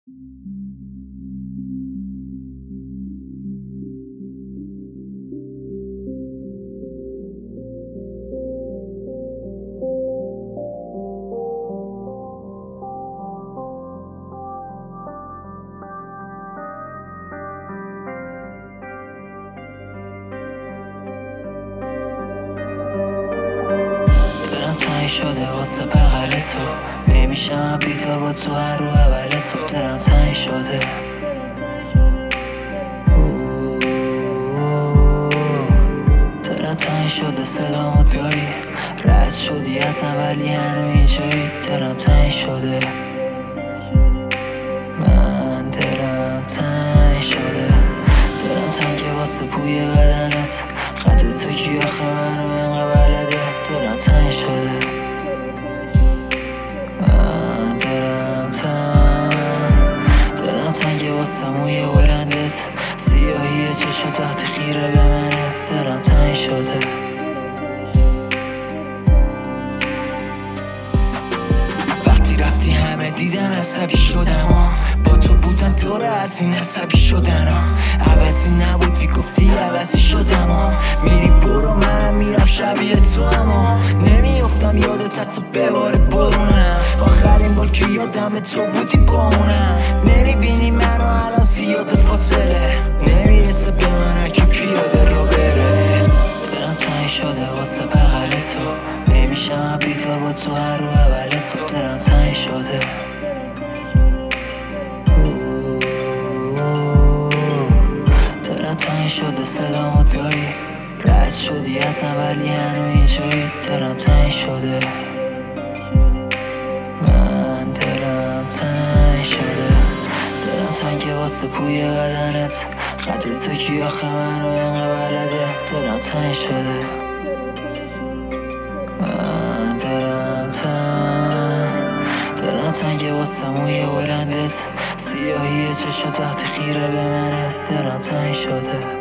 تنگ شده واسه بغل تو، نمیشم بیدار با تو هر رو اول صبح. دلم تنگ شده، دلم تنگ شده، صدامو داری، رد شدی ازم ولی هنو اینجایی. دلم تنگ شده، من دلم تنگ شده، دلم تنگه واسه بوی بدنت، قدر تو کی آخه منو اینقدر بلده. دلم تنگ شده، من دلم تنگه واسه موی بلندت، سیاهی چشم تحت خیره به منه. دلم تنگ شده، وقتی رفتی همه دیدن عصبی شدم، با تو بودن دوره از این عصبی شدن. عوضی نبودی گفتی عوضی شدم، میری برو منم میرم شبیه تو، اما نمیافتم یادت حتی به بار برونم. آخرین بار که یادم تو بودی با اونم، نمیبینی منو الان زیاده فاصله، نمیرسه به من که پیاده رو بره. دلم تنگ شده واسه بغل تو، نمیشم بیدار با تو هر رو اول صبح. دلم تنگ شده، دلم تنگ شده، صدامو داری، رد شدی ازم ولی هنو اینجایی. دلم تنگ شده، من دلم تنگ شده، دلم تنگه واسه بوی بدنت، قدر تو کی آخه منو اینقدر بلده. دلم تنگ شده، من دلم تنگه واسه موی بلندت، سیاهی چشم تحت خیره به منه. دلم تنگ شده.